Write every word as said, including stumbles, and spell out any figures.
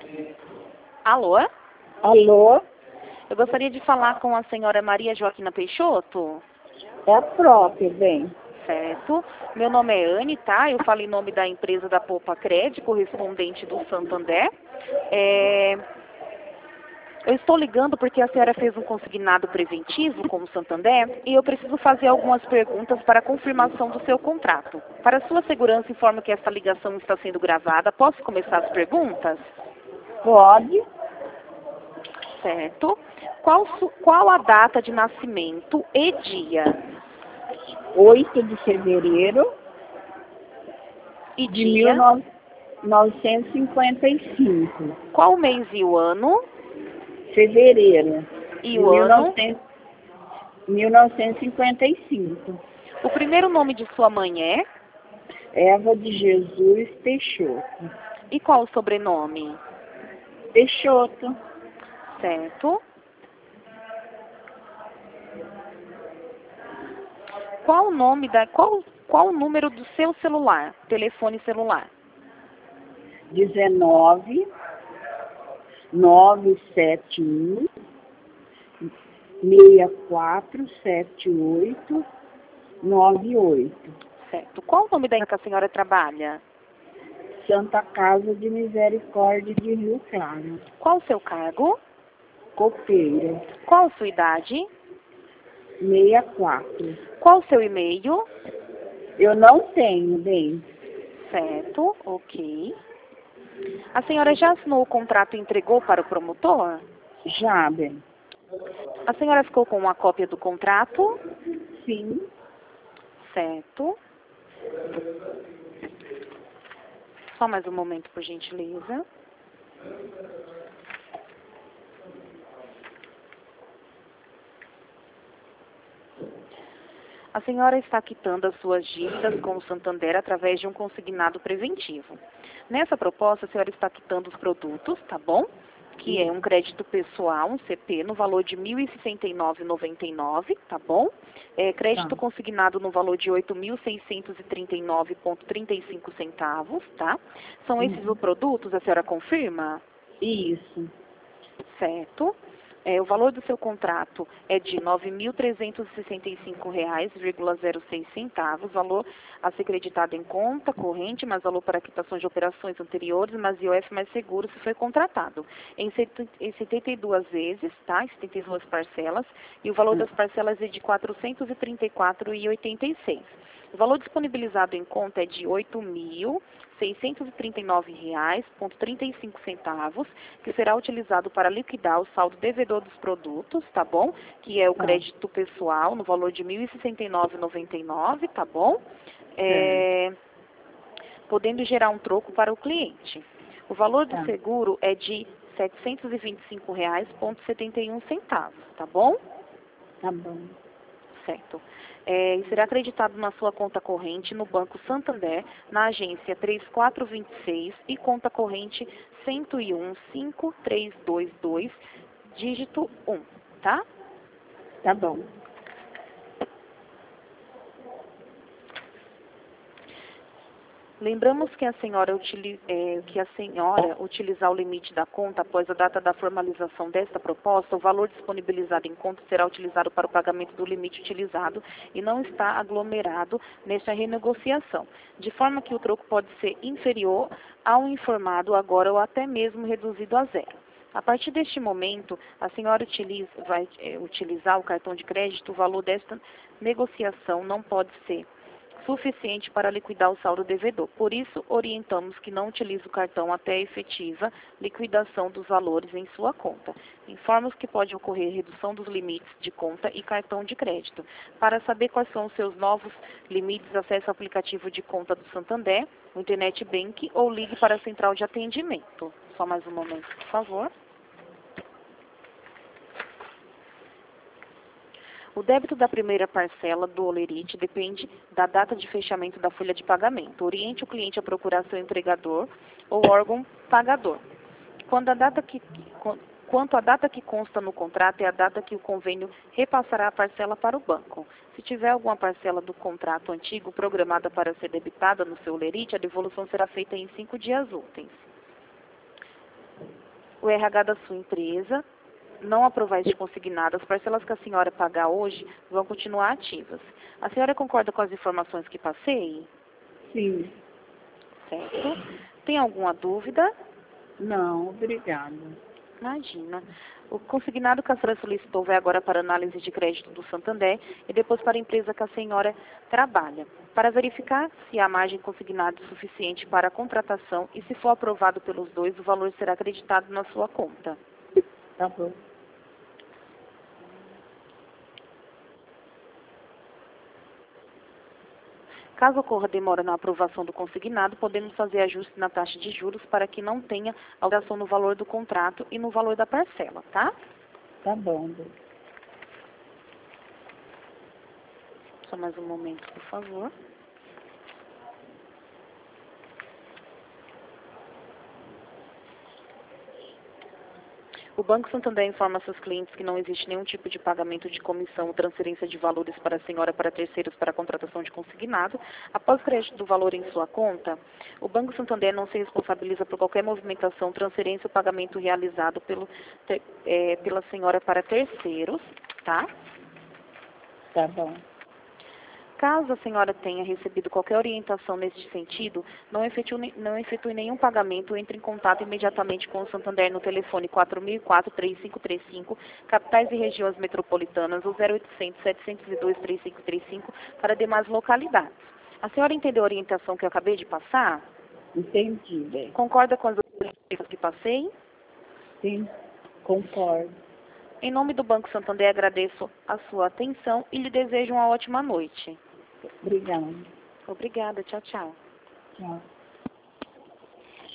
Alô? Alô? Eu gostaria de falar com a senhora Maria Joaquina Peixoto. É a própria, bem. Certo. Meu nome é Anne, tá? Eu falo em nome da empresa da Poupa Cred, correspondente do Santander. É... Eu estou ligando porque a senhora fez um consignado preventivo com o Santander e eu preciso fazer algumas perguntas para confirmação do seu contrato. Para sua segurança, informo que esta ligação está sendo gravada. Posso começar as perguntas? Pode. Certo. Qual, su... Qual a data de nascimento e dia? oito de fevereiro E de dia? mil novecentos e cinquenta e cinco. Qual o mês e o ano? Fevereiro E de o ano? mil novecentos e cinquenta e cinco. O primeiro nome de sua mãe é? Eva de Jesus Peixoto. E qual o sobrenome? Peixoto. Certo. Qual o nome da... Qual, qual o número do seu celular? Telefone celular. dezenove, novecentos e setenta e um, sessenta e quatro setenta e oito, noventa e oito. Certo. Qual o nome da que a senhora trabalha? Santa Casa de Misericórdia de Rio Claro. Qual o seu cargo? Copeira. Qual a sua idade? sessenta e quatro. Qual o seu e-mail? Eu não tenho, bem. Certo, ok. A senhora já assinou o contrato e entregou para o promotor? Já, bem. A senhora ficou com uma cópia do contrato? Sim. Certo. Só mais um momento, por gentileza. A senhora está quitando as suas dívidas com o Santander através de um consignado preventivo. Nessa proposta, a senhora está quitando os produtos, tá bom? Que é um crédito pessoal, um C P, no valor de mil e sessenta e nove reais e noventa e nove centavos, tá bom? É, crédito Tá. consignado no valor de oito mil seiscentos e trinta e nove reais e trinta e cinco centavos, tá? São esses Uhum. os produtos, a senhora confirma? Isso. Certo. É, o valor do seu contrato é de nove mil trezentos e sessenta e cinco reais e zero seis centavos, valor a ser creditado em conta corrente, mais valor para quitações de operações anteriores, mais I O F mais seguro se foi contratado. Em setenta e duas vezes, tá? Em setenta e duas parcelas, e o valor das parcelas é de quatrocentos e trinta e quatro reais e oitenta e seis centavos. O valor disponibilizado em conta é de oito mil seiscentos e trinta e nove reais e trinta e cinco centavos, que será utilizado para liquidar o saldo devedor dos produtos, tá bom? Que é o Tá. crédito pessoal no valor de mil e sessenta e nove reais e noventa e nove centavos, tá bom? É, podendo gerar um troco para o cliente. O valor do Tá. seguro é de setecentos e vinte e cinco reais e setenta e um centavos, tá bom? Tá bom. Certo. É, e será acreditado na sua conta corrente no Banco Santander, na agência três quatro dois seis e conta corrente cento e um, cinco três dois dois, dígito um, tá? Tá bom. Lembramos que a senhora, utili é, que a senhora utilizar o limite da conta após a data da formalização desta proposta, o valor disponibilizado em conta será utilizado para o pagamento do limite utilizado e não está aglomerado nesta renegociação, de forma que o troco pode ser inferior ao informado agora ou até mesmo reduzido a zero. A partir deste momento, a senhora utiliza, vai é, utilizar o cartão de crédito, o valor desta negociação não pode ser suficiente para liquidar o saldo devedor. Por isso, orientamos que não utilize o cartão até a efetiva liquidação dos valores em sua conta. Informamos que pode ocorrer redução dos limites de conta e cartão de crédito. Para saber quais são os seus novos limites, acesse o aplicativo de conta do Santander, o Internet Bank ou ligue para a central de atendimento. Só mais um momento, por favor. O débito da primeira parcela do Olerite depende da data de fechamento da folha de pagamento. Oriente o cliente a procurar seu empregador ou órgão pagador. Quando a data que, quanto à data que consta no contrato é a data que o convênio repassará a parcela para o banco. Se tiver alguma parcela do contrato antigo programada para ser debitada no seu Olerite, a devolução será feita em cinco dias úteis. o R H da sua empresa, não aprovar este consignado, as parcelas que a senhora pagar hoje vão continuar ativas. A senhora concorda com as informações que passei? Sim. Certo. Tem alguma dúvida? Não, obrigada. Imagina. O consignado que a senhora solicitou vai agora para análise de crédito do Santander e depois para a empresa que a senhora trabalha, para verificar se há margem consignada suficiente para a contratação e, se for aprovado pelos dois, o valor será acreditado na sua conta. Tá bom. Caso ocorra demora na aprovação do consignado, podemos fazer ajuste na taxa de juros para que não tenha alteração no valor do contrato e no valor da parcela, tá? Tá bom. Só mais um momento, por favor. O Banco Santander informa seus clientes que não existe nenhum tipo de pagamento de comissão ou transferência de valores para a senhora para terceiros para a contratação de consignado. Após o crédito do valor em sua conta, o Banco Santander não se responsabiliza por qualquer movimentação, transferência ou pagamento realizado pelo, é, pela senhora para terceiros, tá? Tá bom. Caso a senhora tenha recebido qualquer orientação neste sentido, não efetue, não efetue nenhum pagamento, entre em contato imediatamente com o Santander no telefone quatro mil e quatro, três cinco três cinco, capitais e regiões metropolitanas, ou zero oitocentos, setecentos e dois, três cinco três cinco, para demais localidades. A senhora entendeu a orientação que eu acabei de passar? Entendi, bem. Concorda com as orientações que passei? Sim, concordo. Em nome do Banco Santander, agradeço a sua atenção e lhe desejo uma ótima noite. Obrigada. Obrigada. Tchau, tchau. Tchau.